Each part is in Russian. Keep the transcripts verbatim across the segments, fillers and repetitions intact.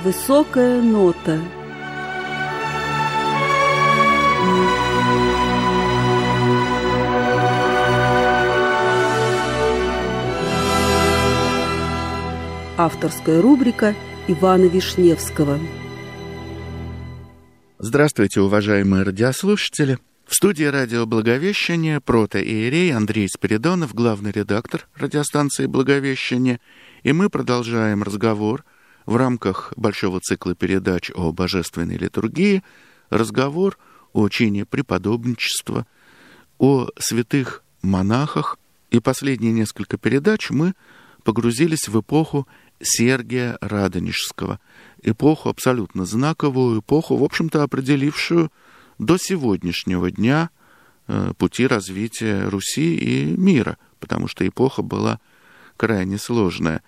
Высокая нота. Авторская рубрика Ивана Вишневского. Здравствуйте, уважаемые радиослушатели. В студии радио «Благовещение» протоиерей Андрей Спиридонов, главный редактор радиостанции «Благовещение». И мы продолжаем разговор в рамках большого цикла передач о божественной литургии, разговор о чине преподобничества, о святых монахах. И последние несколько передач мы погрузились в эпоху Сергия Радонежского, эпоху абсолютно знаковую, эпоху, в общем-то, определившую до сегодняшнего дня э, пути развития Руси и мира, потому что эпоха была крайне сложная.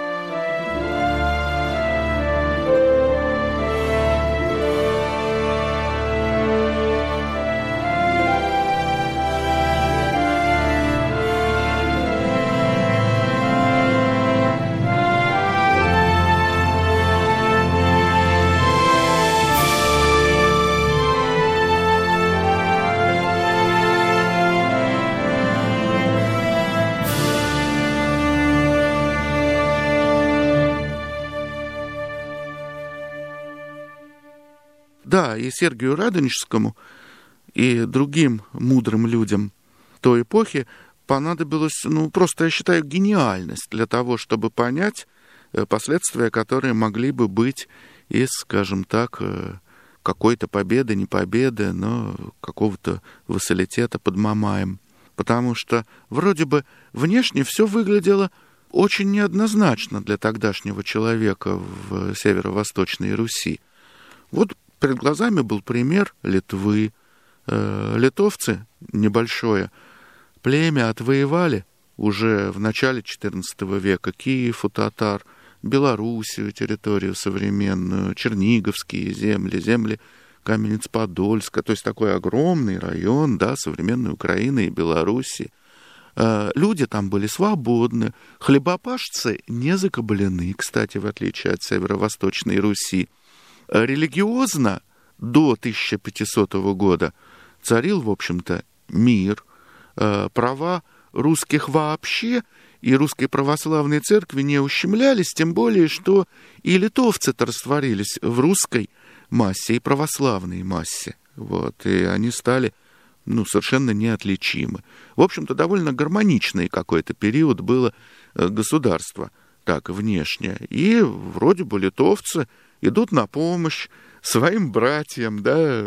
Да, и Сергию Радонежскому, и другим мудрым людям той эпохи понадобилась, ну, просто, я считаю, гениальность для того, чтобы понять последствия, которые могли бы быть из, скажем так, какой-то победы, не победы, но какого-то вассалитета под Мамаем. Потому что вроде бы внешне все выглядело очень неоднозначно для тогдашнего человека в северо-восточной Руси. Вот перед глазами был пример Литвы. Литовцы, небольшое племя, отвоевали уже в начале четырнадцатого века Киев у татар, Белоруссию, территорию современную, Черниговские земли, земли Каменец-Подольска, то есть такой огромный район, да, современной Украины и Белоруссии. Люди там были свободны, хлебопашцы не закабалены, кстати, в отличие от северо-восточной Руси. Религиозно до тысяча пятисотого года царил, в общем-то, мир. Права русских вообще и русской православной церкви не ущемлялись, тем более, что и литовцы-то растворились в русской массе и православной массе. Вот, и они стали, ну, совершенно неотличимы. В общем-то, довольно гармоничный какой-то период было государство, так, внешне. И вроде бы литовцы идут на помощь своим братьям, да,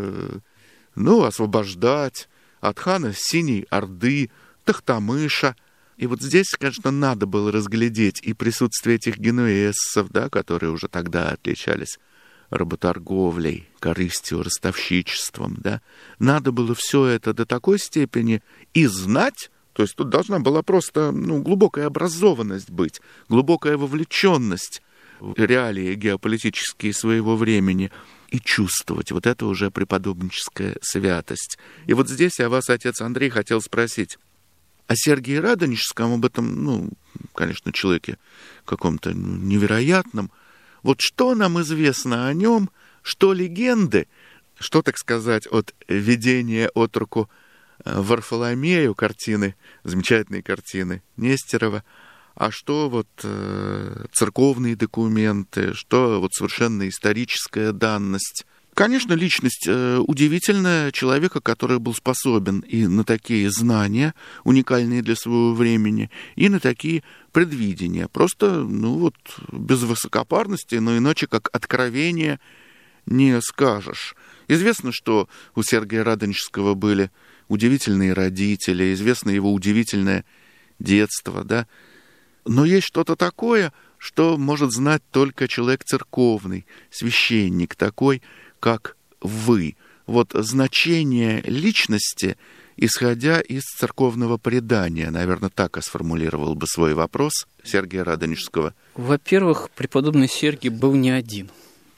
ну, освобождать от хана Синей Орды, Тохтамыша. И вот здесь, конечно, надо было разглядеть и присутствие этих генуэзцев, да, которые уже тогда отличались работорговлей, корыстью, ростовщичеством, да. Надо было все это до такой степени и знать, то есть тут должна была просто, ну, глубокая образованность быть, глубокая вовлеченность в реалии геополитические своего времени и чувствовать. Вот это уже преподобническая святость. И вот здесь я вас, отец Андрей, хотел спросить о Сергии Радонежском, об этом, ну, конечно, человеке каком-то невероятном. Вот что нам известно о нем, что легенды, что, так сказать, от видения от руку Варфоломею картины, замечательные картины Нестерова, а что вот э, церковные документы, что вот совершенно историческая данность. Конечно, личность э, удивительная, человека, который был способен и на такие знания, уникальные для своего времени, и на такие предвидения. Просто, ну вот, без высокопарности, но иначе как откровение не скажешь. Известно, что у Сергия Радонежского были удивительные родители, известно его удивительное детство, да. Но есть что-то такое, что может знать только человек церковный, священник такой, как вы. Вот значение личности, исходя из церковного предания, наверное, так я сформулировал бы свой вопрос Сергия Радонежского. Во-первых, преподобный Сергий был не один.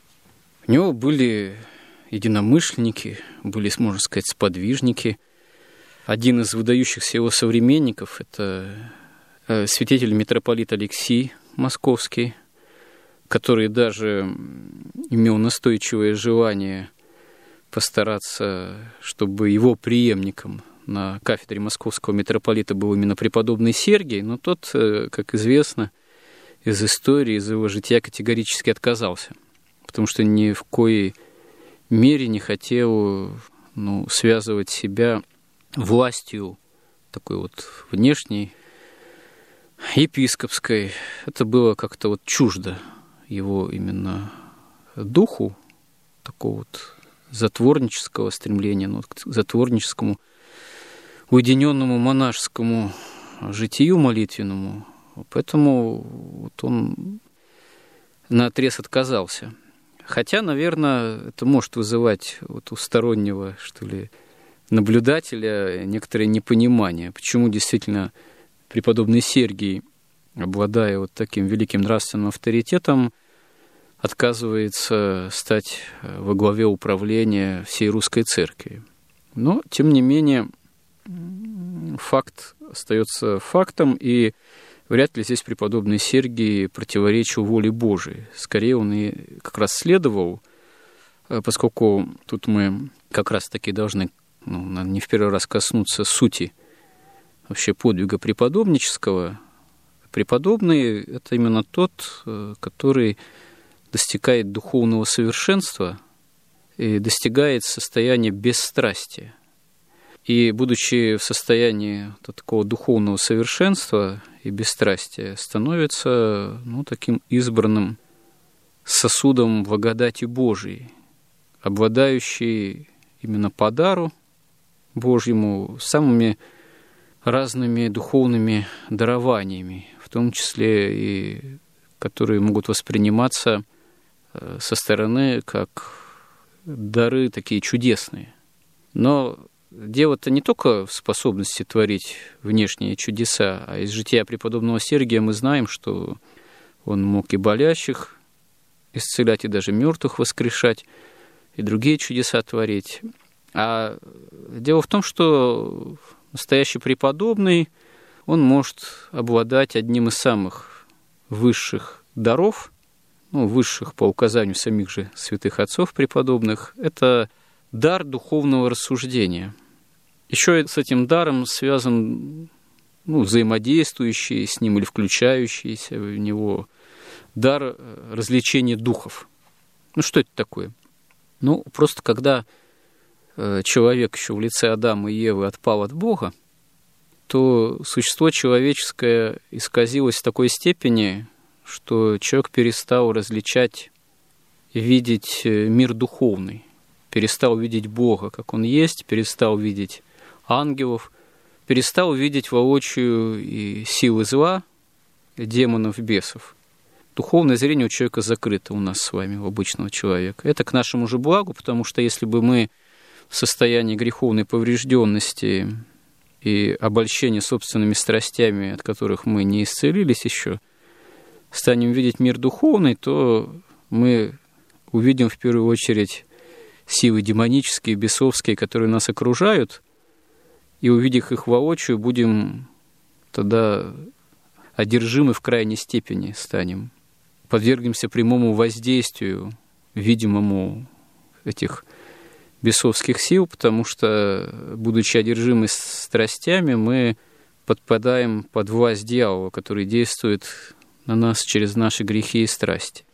У него были единомышленники, были, можно сказать, сподвижники. Один из выдающихся его современников – это святитель митрополит Алексий Московский, который даже имел настойчивое желание постараться, чтобы его преемником на кафедре московского митрополита был именно преподобный Сергий, но тот, как известно, из истории, из его жития категорически отказался, потому что ни в коей мере не хотел, ну, связывать себя властью такой вот внешней, епископской. Это было как-то вот чуждо его именно духу, такого вот затворнического стремления, ну, к затворническому, уединенному монашескому житию молитвенному. Поэтому вот он наотрез отказался. Хотя, наверное, это может вызывать вот у стороннего, что ли, наблюдателя некоторое непонимание, почему действительно преподобный Сергий, обладая вот таким великим нравственным авторитетом, отказывается стать во главе управления всей русской церкви. Но, тем не менее, факт остается фактом, и вряд ли здесь преподобный Сергий противоречил воле Божией. Скорее, он и как раз следовал, поскольку тут мы как раз-таки должны, ну, не в первый раз коснуться сути вообще подвига преподобнического. Преподобный — это именно тот, который достигает духовного совершенства и достигает состояния бесстрастия. И, будучи в состоянии такого духовного совершенства и бесстрастия, становится, ну, таким избранным сосудом благодати Божией, обладающий именно по дару Божьему самыми разными духовными дарованиями, в том числе и которые могут восприниматься со стороны как дары такие чудесные. Но дело-то не только в способности творить внешние чудеса, а из жития преподобного Сергия мы знаем, что он мог и болящих исцелять, и даже мертвых воскрешать, и другие чудеса творить. А дело в том, что настоящий преподобный, он может обладать одним из самых высших даров, ну, высших по указанию самих же святых отцов преподобных, это дар духовного рассуждения. Еще с этим даром связан, ну, взаимодействующий с ним или включающийся в него дар развлечения духов. Ну, что это такое? Ну, просто когда человек еще в лице Адама и Евы отпал от Бога, то существо человеческое исказилось в такой степени, что человек перестал различать и видеть мир духовный, перестал видеть Бога, как Он есть, перестал видеть ангелов, перестал видеть воочию и силы зла, и демонов, бесов. Духовное зрение у человека закрыто, у нас с вами, у обычного человека. Это к нашему же благу, потому что если бы мы в состоянии греховной поврежденности и обольщения собственными страстями, от которых мы не исцелились еще, станем видеть мир духовный, то мы увидим в первую очередь силы демонические, бесовские, которые нас окружают, и, увидев их воочию, будем тогда одержимы в крайней степени станем, подвергнемся прямому воздействию, видимому этих бесовских сил, потому что, будучи одержимы страстями, мы подпадаем под власть дьявола, который действует на нас через наши грехи и страсти.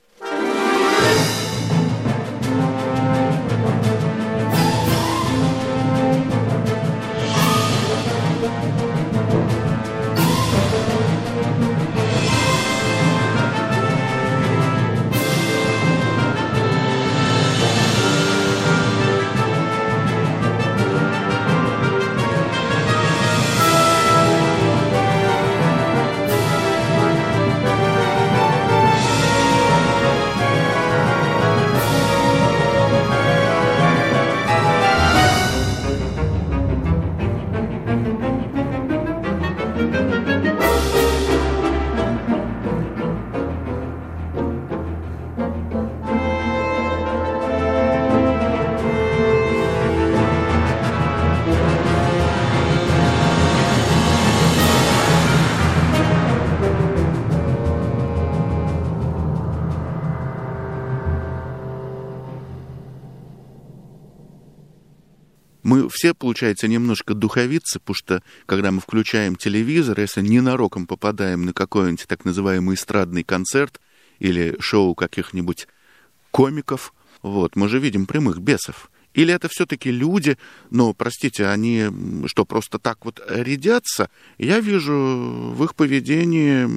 мы все, получается, немножко духовицы, потому что, когда мы включаем телевизор, если ненароком попадаем на какой-нибудь так называемый эстрадный концерт или шоу каких-нибудь комиков, вот, мы же видим прямых бесов. Или это все-таки люди, но, простите, они что, просто так вот рядятся? Я вижу в их поведении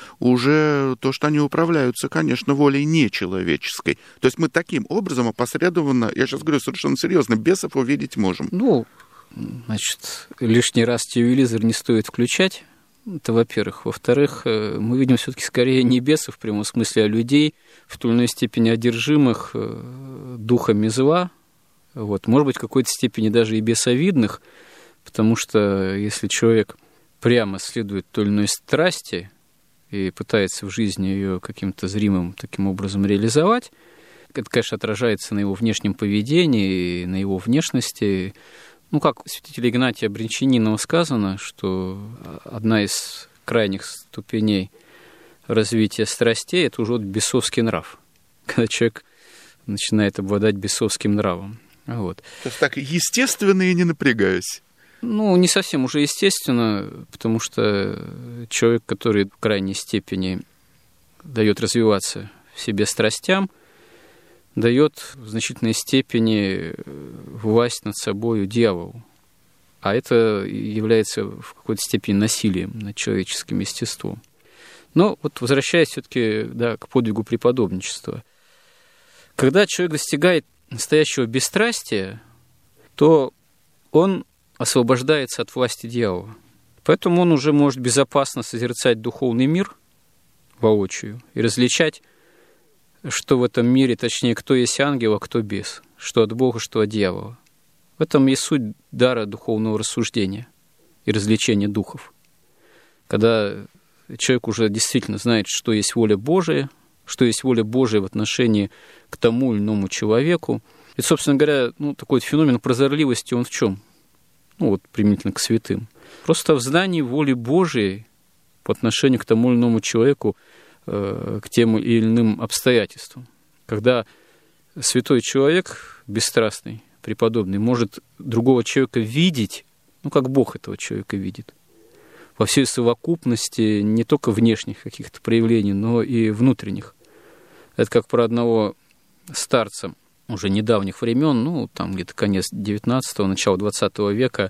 уже то, что они управляются, конечно, волей нечеловеческой. То есть мы таким образом опосредованно, я сейчас говорю совершенно серьезно, бесов увидеть можем. Ну, значит, лишний раз телевизор не стоит включать. Это, во-первых. Во-вторых, мы видим все-таки скорее не бесов в прямом смысле, а людей, в той или иной степени одержимых духами зла. Вот. Может быть, в какой-то степени даже и бесовидных, потому что если человек прямо следует той или иной страсти и пытается в жизни ее каким-то зримым таким образом реализовать, это, конечно, отражается на его внешнем поведении, на его внешности. Ну, как у святителя Игнатия Брянчанинова сказано, что одна из крайних ступеней развития страстей – это уже вот бесовский нрав, когда человек начинает обладать бесовским нравом. Вот. То есть так естественно и не напрягаясь. Ну, не совсем уже естественно, потому что человек, который в крайней степени дает развиваться в себе страстям, дает в значительной степени власть над собою дьяволу. А это является в какой-то степени насилием над человеческим естеством. Но вот возвращаясь все-таки, да, к подвигу преподобничества. Когда человек достигает настоящего бесстрастия, то он освобождается от власти дьявола. Поэтому он уже может безопасно созерцать духовный мир воочию и различать, что в этом мире, точнее, кто есть ангел, а кто бес, что от Бога, что от дьявола. В этом есть суть дара духовного рассуждения и развлечения духов. Когда человек уже действительно знает, что есть воля Божия, что есть воля Божия в отношении к тому или иному человеку. И, собственно говоря, ну, такой вот феномен прозорливости, он в чем? Ну, вот применительно к святым. Просто в знании воли Божией по отношению к тому или иному человеку, э, к тем или иным обстоятельствам. Когда святой человек, бесстрастный, преподобный, может другого человека видеть, ну, как Бог этого человека видит, во всей совокупности не только внешних каких-то проявлений, но и внутренних. Это как про одного старца уже недавних времен, ну, там где-то конец девятнадцатого, начало двадцатого века,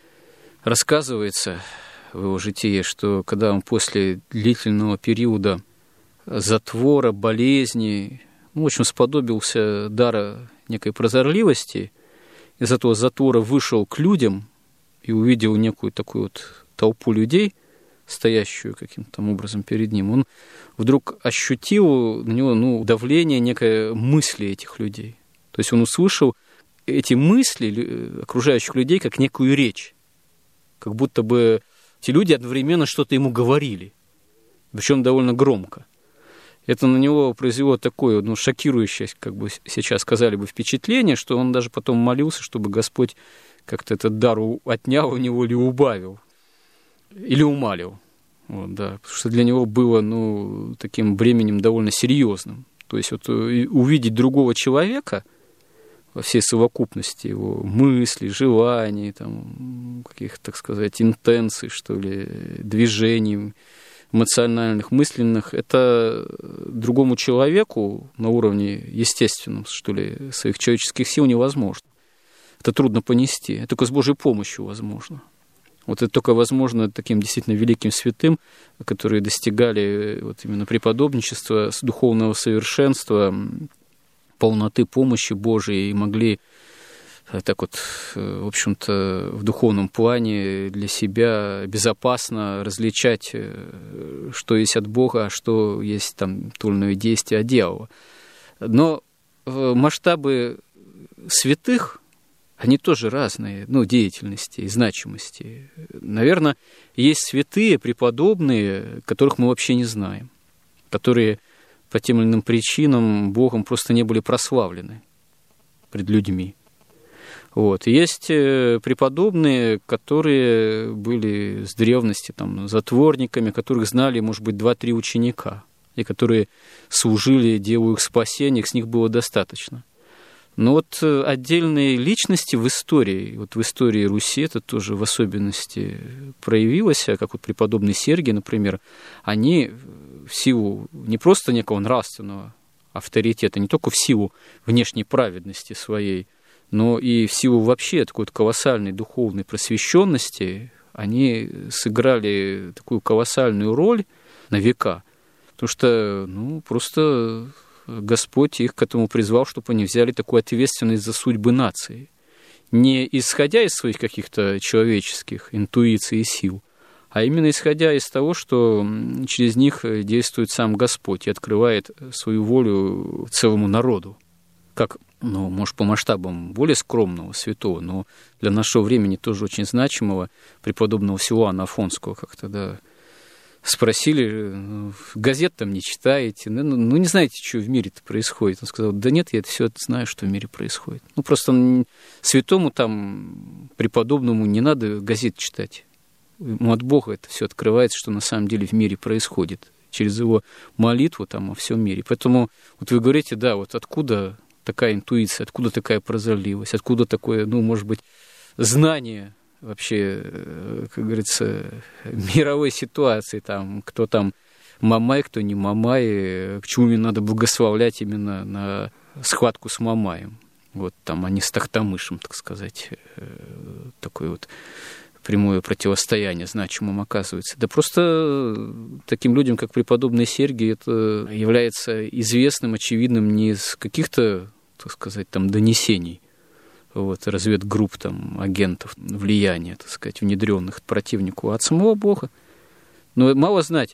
рассказывается в его житии, что когда он после длительного периода затвора, болезни, ну, в общем, сподобился дара некой прозорливости, из этого затвора вышел к людям и увидел некую такую вот толпу людей, стоящую каким-то там образом перед ним, он вдруг ощутил на него, ну, давление некой мысли этих людей. То есть он услышал эти мысли окружающих людей как некую речь, как будто бы эти люди одновременно что-то ему говорили, причем довольно громко. Это на него произвело такое, ну, шокирующее, как бы сейчас сказали бы, впечатление, что он даже потом молился, чтобы Господь как-то этот дар отнял у него или убавил. Или умалил, вот, да, потому что для него было, ну, таким бременем довольно серьезным. То есть вот увидеть другого человека во всей совокупности его мыслей, желаний, там, каких-то, так сказать, интенций, что ли, движений эмоциональных, мысленных, это другому человеку на уровне естественном, что ли, своих человеческих сил невозможно. Это трудно понести, это только с Божьей помощью возможно. Вот это только возможно таким действительно великим святым, которые достигали вот именно преподобничества, духовного совершенства, полноты помощи Божией и могли так вот, в общем-то, в духовном плане для себя безопасно различать, что есть от Бога, а что есть там то или иное действие от дьявола. Но масштабы святых, они тоже разные, ну, деятельности и значимости. Наверное, есть святые, преподобные, которых мы вообще не знаем, которые по тем или иным причинам Богом просто не были прославлены пред людьми. Вот. И есть преподобные, которые были с древности там, затворниками, которых знали, может быть, два-три ученика, и которые служили делу их спасения, их с них было достаточно. Но вот отдельные личности в истории, вот в истории Руси это тоже в особенности проявилось, как вот преподобный Сергий, например, они в силу не просто некого нравственного авторитета, не только в силу внешней праведности своей, но и в силу вообще такой вот колоссальной духовной просвещенности, они сыграли такую колоссальную роль на века, потому что, ну, просто Господь их к этому призвал, чтобы они взяли такую ответственность за судьбы нации, не исходя из своих каких-то человеческих интуиций и сил, а именно исходя из того, что через них действует сам Господь и открывает свою волю целому народу, как, ну, может, по масштабам более скромного святого, но для нашего времени тоже очень значимого, преподобного Силуана Афонского, как-то, да, спросили, газет там не читаете, ну, ну не знаете, что в мире-то происходит. Он сказал, да нет, я все это знаю, что в мире происходит. Ну, просто святому там, преподобному не надо газет читать. Ему от Бога это все открывается, что на самом деле в мире происходит. Через его молитву там о всем мире. Поэтому вот вы говорите, да, вот откуда такая интуиция, откуда такая прозорливость, откуда такое, ну, может быть, знание вообще, как говорится, мировой ситуации, там, кто там Мамай, кто не Мамай, почему мне надо благословлять именно на схватку с Мамаем. Вот там они с Тахтамышем, так сказать, такое вот прямое противостояние значимым оказывается. Да просто таким людям, как преподобный Сергий, это является известным, очевидным не из каких-то, так сказать, там донесений, вот, разведгрупп, там, агентов, влияния, так сказать, внедренных противнику, а от самого Бога. Но мало знать,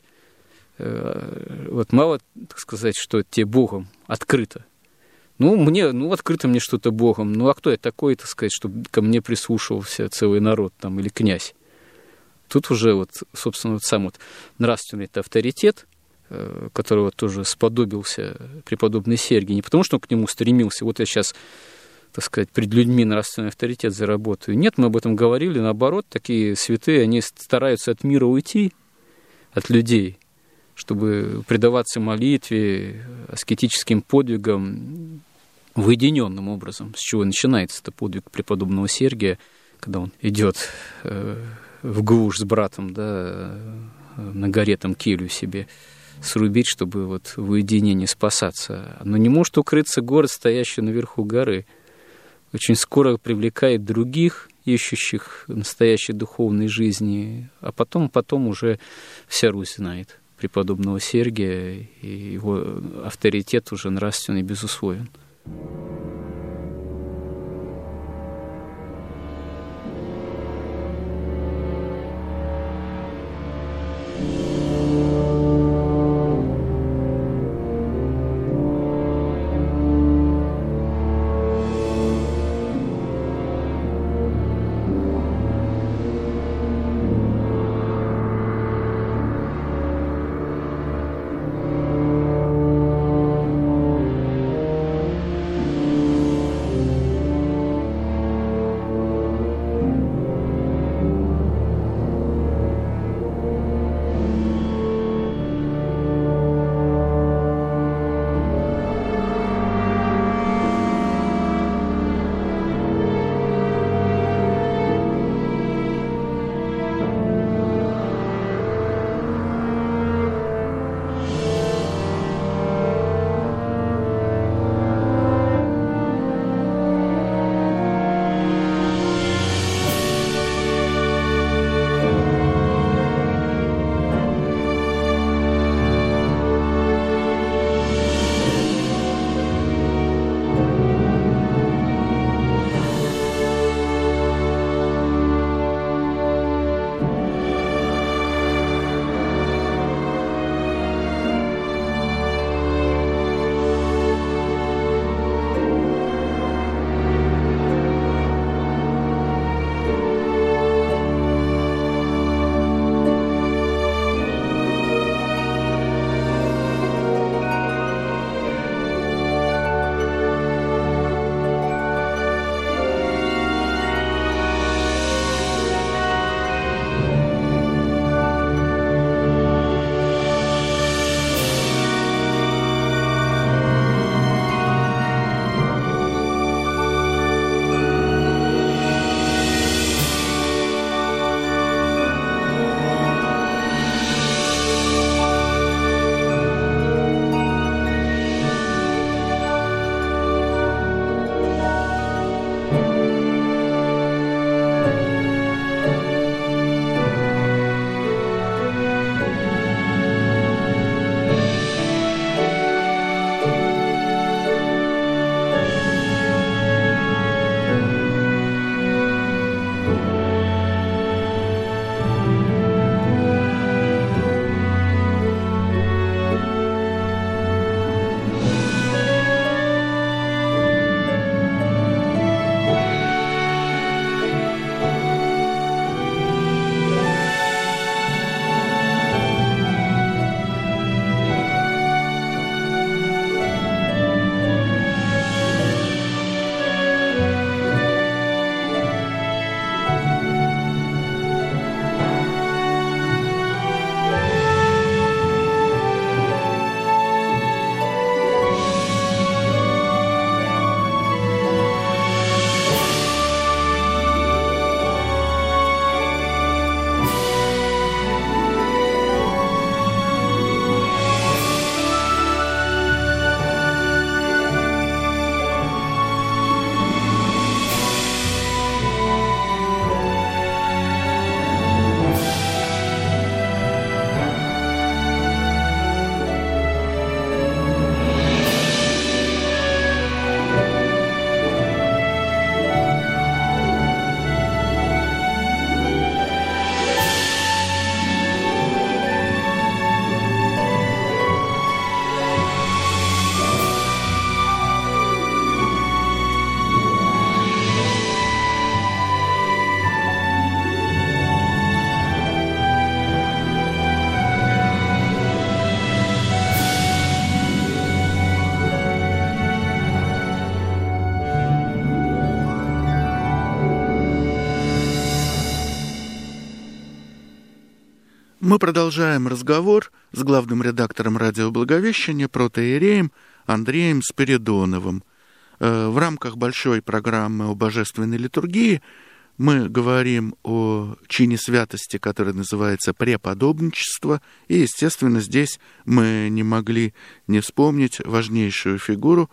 вот мало, так сказать, что тебе Богом открыто. Ну, мне, ну, открыто мне что-то Богом. Ну, а кто я такой, так сказать, чтобы ко мне прислушивался целый народ там, или князь? Тут уже, вот, собственно, вот сам вот нравственный авторитет, которого тоже сподобился преподобный Сергий, не потому что он к нему стремился, вот я сейчас, так сказать, пред людьми нравственный авторитет заработаю. Нет, мы об этом говорили, наоборот, такие святые, они стараются от мира уйти, от людей, чтобы предаваться молитве, аскетическим подвигам уединенным образом, с чего начинается это подвиг преподобного Сергия, когда он идет в глушь с братом, да, на горе там келью себе срубить, чтобы вот в уединении спасаться. Но не может укрыться город, стоящий наверху горы. Очень скоро привлекает других, ищущих настоящей духовной жизни, а потом, потом уже вся Русь знает преподобного Сергия, и его авторитет уже нравственный безусловен. Мы продолжаем разговор с главным редактором радио «Благовещение» протоиереем Андреем Спиридоновым. В рамках большой программы о божественной литургии мы говорим о чине святости, который называется преподобничество, и, естественно, здесь мы не могли не вспомнить важнейшую фигуру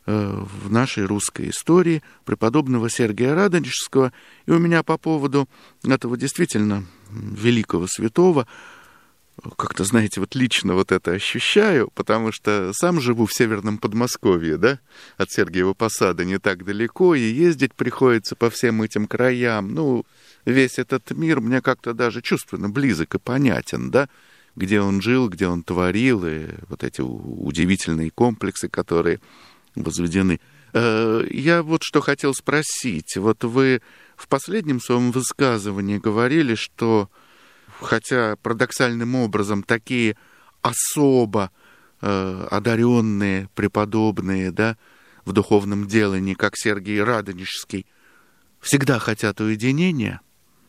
в нашей русской истории, преподобного Сергия Радонежского. И у меня по поводу этого действительно великого святого, как-то, знаете, вот лично вот это ощущаю, потому что сам живу в северном Подмосковье, да, от Сергиева Посада не так далеко, и ездить приходится по всем этим краям. Ну, весь этот мир мне как-то даже чувственно близок и понятен, да, где он жил, где он творил, и вот эти удивительные комплексы, которые возведены. Я вот что хотел спросить. Вот вы в последнем своем высказывании говорили, что, хотя парадоксальным образом такие особо э, одаренные, преподобные, да, в духовном делании, как Сергий Радонежский, всегда хотят уединения,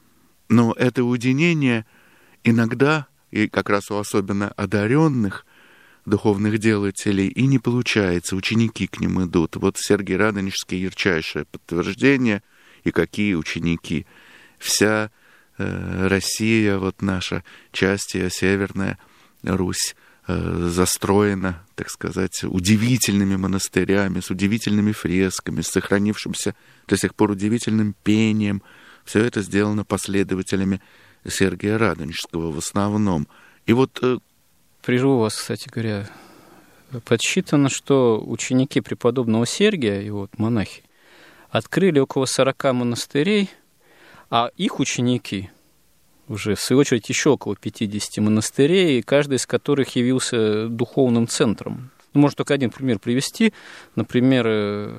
но это уединение иногда, и как раз у особенно одаренных духовных делателей, и не получается, ученики к ним идут. Вот Сергий Радонежский ярчайшее подтверждение, и какие ученики. Вся э, Россия, вот наша часть ее, Северная Русь, э, застроена, так сказать, удивительными монастырями, с удивительными фресками, с сохранившимся до сих пор удивительным пением. Все это сделано последователями Сергия Радонежского в основном. И вот э, Прижу вас, кстати говоря, подсчитано, что ученики преподобного Сергия, и вот монахи, открыли около сорока монастырей, а их ученики уже, в свою очередь, еще около пятидесяти монастырей, каждый из которых явился духовным центром. Ну, можно только один пример привести. Например,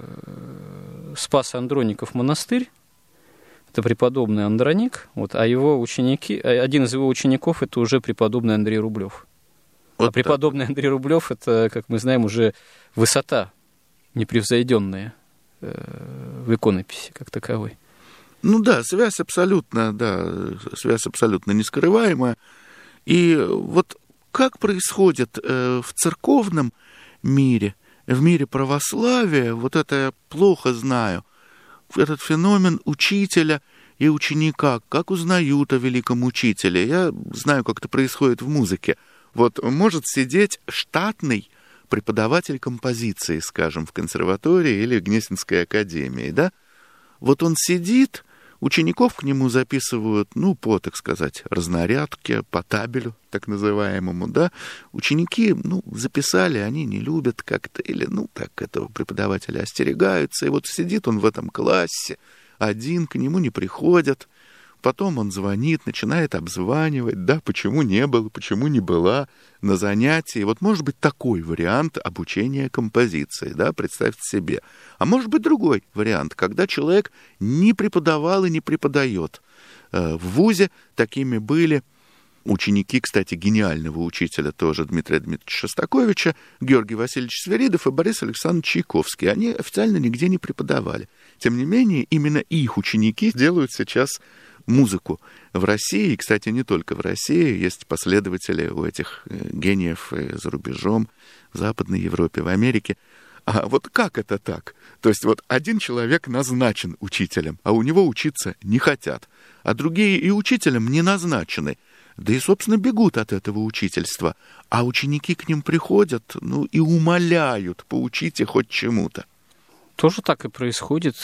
Спас-Андроников монастырь, это преподобный Андроник, вот, а его ученики, один из его учеников — это уже преподобный Андрей Рублев. Вот а преподобный Андрей Рублев — это, как мы знаем, уже высота непревзойденная э, в иконописи как таковой. Ну да, связь абсолютно, да, связь абсолютно нескрываемая. И вот как происходит э, в церковном мире, в мире православия, вот это я плохо знаю, этот феномен учителя и ученика, как узнают о великом учителе. Я знаю, как это происходит в музыке. Вот может сидеть штатный преподаватель композиции, скажем, в консерватории или в Гнесинской академии, да? Вот он сидит, учеников к нему записывают, ну, по, так сказать, разнарядке, по табелю, так называемому, да? Ученики, ну, записали, они не любят как-то, или, ну, так, этого преподавателя остерегаются, и вот сидит он в этом классе, один, к нему не приходят. Потом он звонит, начинает обзванивать, да, почему не было, почему не была на занятии. Вот может быть такой вариант обучения композиции, да, представьте себе. А может быть другой вариант, когда человек не преподавал и не преподает. В вузе такими были ученики, кстати, гениального учителя тоже Дмитрия Дмитриевича Шостаковича, Георгий Васильевич Свиридов и Борис Александрович Чайковский. Они официально нигде не преподавали. Тем не менее, именно их ученики делают сейчас музыку в России, и, кстати, не только в России, есть последователи у этих гениев за рубежом, в Западной Европе, в Америке. А вот как это так? То есть вот один человек назначен учителем, а у него учиться не хотят, а другие и учителем не назначены, да и, собственно, бегут от этого учительства, а ученики к ним приходят, ну, и умоляют, поучите хоть чему-то. Тоже так и происходит,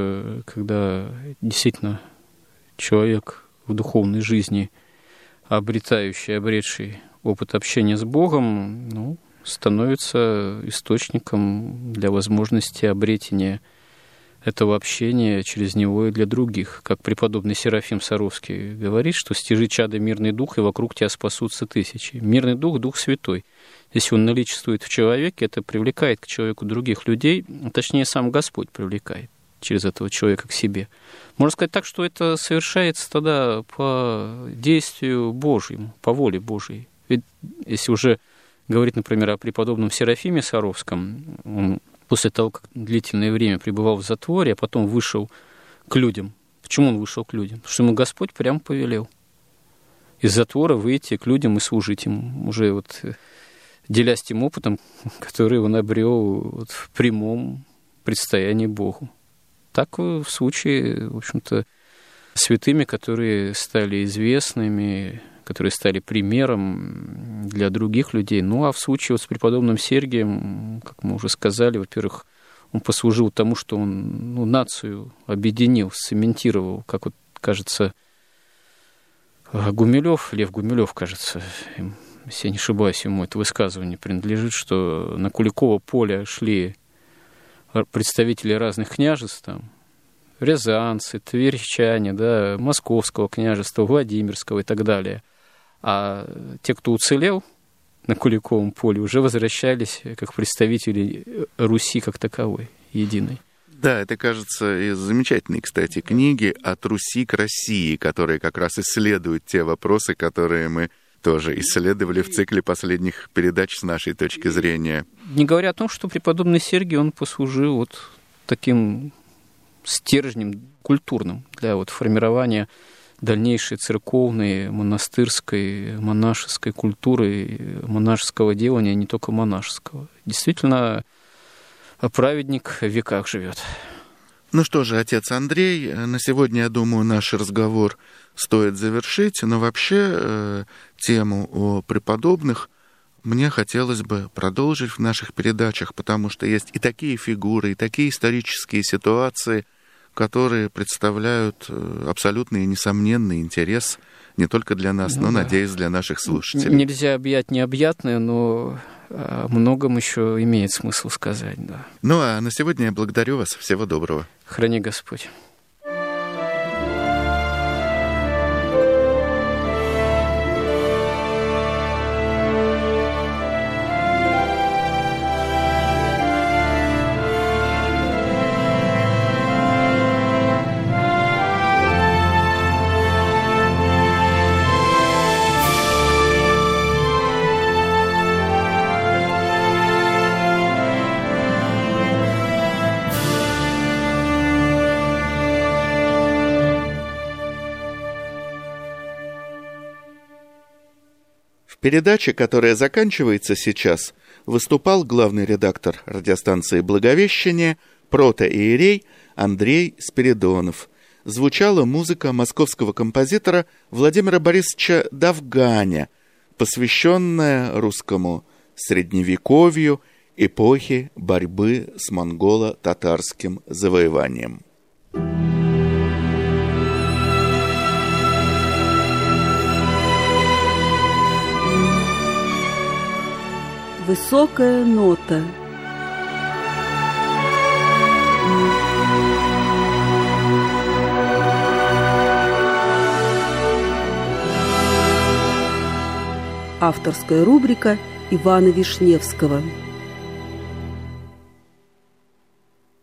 когда действительно человек в духовной жизни, обретающий, обретший опыт общения с Богом, ну, становится источником для возможности обретения этого общения через него и для других. Как преподобный Серафим Саровский говорит, что «стяжи чадо мирный дух, и вокруг тебя спасутся тысячи». Мирный дух — Дух Святой. Если он наличествует в человеке, это привлекает к человеку других людей, точнее, сам Господь привлекает через этого человека к себе. Можно сказать так, что это совершается тогда по действию Божьему, по воле Божьей. Ведь если уже говорить, например, о преподобном Серафиме Саровском, он после того, как длительное время пребывал в затворе, а потом вышел к людям. Почему он вышел к людям? Потому что ему Господь прямо повелел. из затвора выйти к людям и служить им, уже вот делясь тем опытом, который он обрел вот в прямом предстоянии Богу. Так в случае, в общем-то, святыми, которые стали известными, которые стали примером для других людей. Ну, а в случае вот с преподобным Сергием, как мы уже сказали, во-первых, он послужил тому, что он ну, нацию объединил, цементировал, как вот, кажется, Гумилев, Лев Гумилев, кажется, если я не ошибаюсь, ему это высказывание принадлежит, что на Куликово поле шли представители разных княжеств, там, рязанцы, тверичане, да, Московского княжества, Владимирского и так далее. А те, кто уцелел на Куликовом поле, уже возвращались как представители Руси как таковой, единой. Да, это, кажется, из замечательной, кстати, книги «От Руси к России», которые как раз исследуют те вопросы, которые мы тоже исследовали в цикле последних передач с нашей точки зрения. Не говоря о том, что преподобный Сергий, он послужил вот таким стержнем культурным для вот формирования дальнейшей церковной, монастырской, монашеской культуры, монашеского делания, не только монашеского. Действительно, праведник в веках живет. Ну что же, отец Андрей, на сегодня, я думаю, наш разговор стоит завершить, но вообще э, тему о преподобных мне хотелось бы продолжить в наших передачах, потому что есть и такие фигуры, и такие исторические ситуации, которые представляют абсолютный и несомненный интерес не только для нас, ну, но, да. надеюсь, для наших слушателей. Нельзя объять необъятное, но о многом еще имеет смысл сказать, да. Ну, а на сегодня я благодарю вас. Всего доброго. Храни Господь. В передаче, которая заканчивается сейчас, выступал главный редактор радиостанции «Благовещение», протоиерей Андрей Спиридонов. Звучала музыка московского композитора Владимира Борисовича Довганя, посвященная русскому средневековью, эпохе борьбы с монголо-татарским завоеванием. Высокая нота. Авторская рубрика Ивана Вишневского.